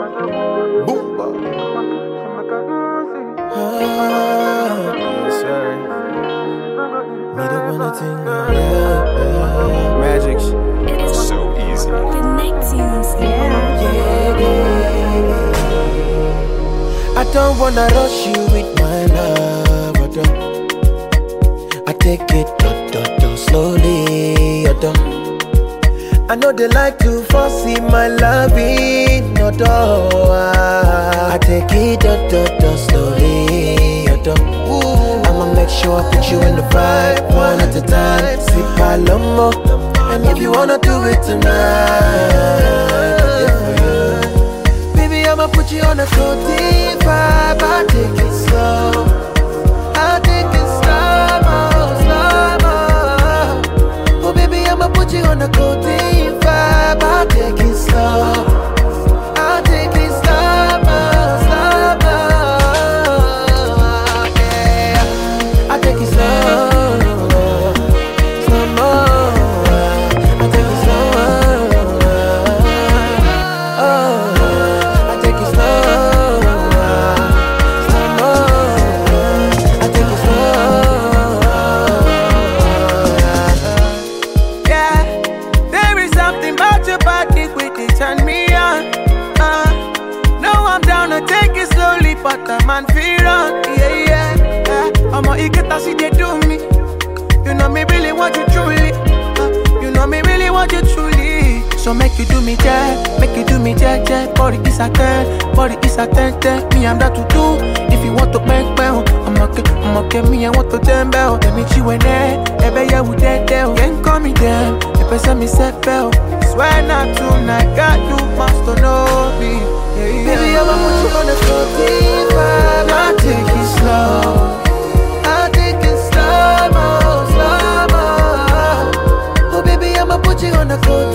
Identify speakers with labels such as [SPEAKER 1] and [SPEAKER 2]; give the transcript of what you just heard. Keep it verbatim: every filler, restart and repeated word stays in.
[SPEAKER 1] Boomba.
[SPEAKER 2] Ah, yes, sir. Meet up on a thing, yeah, yeah.
[SPEAKER 1] Magics. So easy.
[SPEAKER 3] The Nicktoons, yeah.
[SPEAKER 2] Yeah, yeah. I don't wanna rush you with my love, I don't. I take it do, do, do, slowly, I don't. I know they like to foresee my loving, no do. I take it do, do, do, slowly, I don't. I'ma make sure I put you in the vibe, one at a time. Sip Palomo, and if you wanna do it tonight, baby, I'ma put you on a cozy vibe. I'll take it slow, I'll take it slow, slow. Oh baby, I'ma put you on a cozy vibe. I'll take it slow, I'll take it slow, slow. Yeah, I'll take it slow.
[SPEAKER 4] But a man feel on, yeah, yeah, yeah. I'm a get as they do me. You know me really want you truly. Uh, you know me really want you truly. So make you do me that, make you do me that, that. Body is a ten, body is a ten, ten. Me I'm that to do. If you want to bang bang, I'm okay, I'm okay. Me I want to jam bell. Let me chew in there, ebe yeah we dead there. Can't call me them, ebe send me set bell. Swear not tonight, God you must to know me. Yeah, yeah.
[SPEAKER 2] Baby, I'ma put you on a cozy vibe. I'll take it slow, I'll take it slow, slow. Oh baby, I'ma put you on a cozy